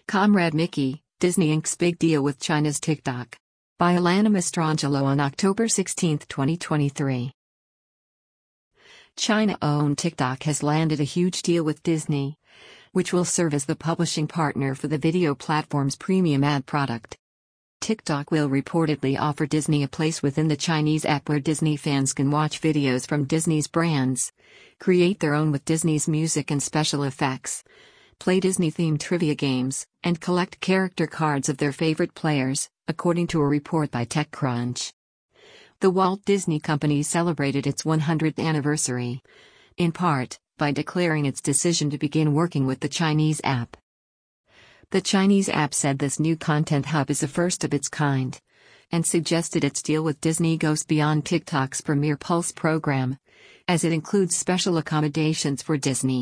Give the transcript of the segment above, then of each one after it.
Comrade Mickey, Disney inks big deal with China's TikTok. By Alana Mastrangelo on October 16, 2023. China-owned TikTok has landed a huge deal with Disney, which will serve as the publishing partner for the video platform's premium ad product. TikTok will reportedly offer Disney a place within the Chinese app where Disney fans can watch videos from Disney's brands, create their own with Disney's music and special effects, play Disney-themed trivia games, and collect character cards of their favorite players, according to a report by TechCrunch. The Walt Disney Company celebrated its 100th anniversary, in part, by declaring its decision to begin working with the Chinese app. The Chinese app said this new content hub is a first of its kind, and suggested its deal with Disney goes beyond TikTok's Premier Pulse program, as it includes special accommodations for Disney.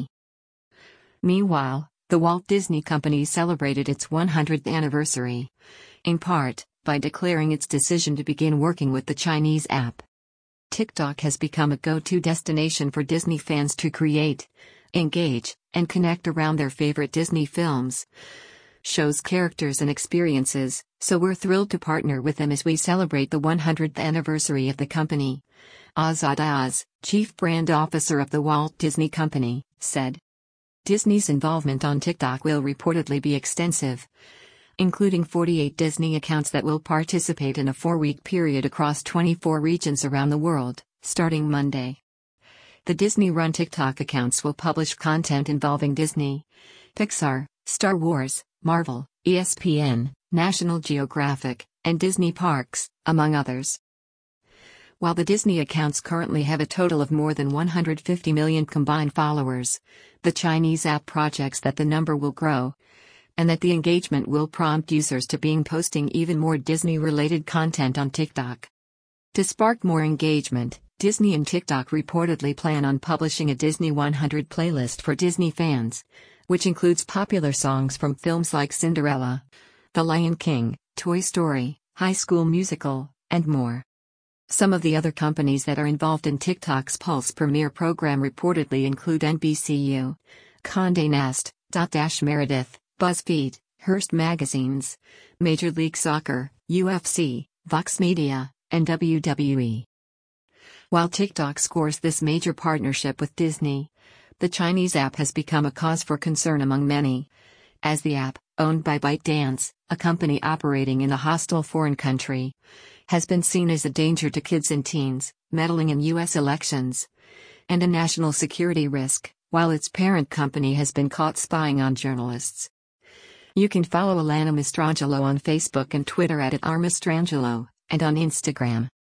Meanwhile, the Walt Disney Company celebrated its 100th anniversary, in part, by declaring its decision to begin working with the Chinese app. TikTok has become a go-to destination for Disney fans to create, engage, and connect around their favorite Disney films, shows, characters, and experiences, so we're thrilled to partner with them as we celebrate the 100th anniversary of the company. Azad Oz, Chief Brand Officer of the Walt Disney Company, said. Disney's involvement on TikTok will reportedly be extensive, including 48 Disney accounts that will participate in a 4-week period across 24 regions around the world, starting Monday. The Disney-run TikTok accounts will publish content involving Disney, Pixar, Star Wars, Marvel, ESPN, National Geographic, and Disney Parks, among others. While the Disney accounts currently have a total of more than 150 million combined followers, the Chinese app projects that the number will grow, and that the engagement will prompt users to begin posting even more Disney-related content on TikTok. To spark more engagement, Disney and TikTok reportedly plan on publishing a Disney 100 playlist for Disney fans, which includes popular songs from films like Cinderella, The Lion King, Toy Story, High School Musical, and more. Some of the other companies that are involved in TikTok's Pulse Premiere program reportedly include NBCU, Condé Nast, Dotdash Meredith, BuzzFeed, Hearst Magazines, Major League Soccer, UFC, Vox Media, and WWE. While TikTok scores this major partnership with Disney, the Chinese app has become a cause for concern among many, as the app, owned by ByteDance, a company operating in a hostile foreign country, has been seen as a danger to kids and teens, meddling in U.S. elections, and a national security risk, while its parent company has been caught spying on journalists. You can follow Alana Mastrangelo on Facebook and Twitter @Mastrangelo, and on Instagram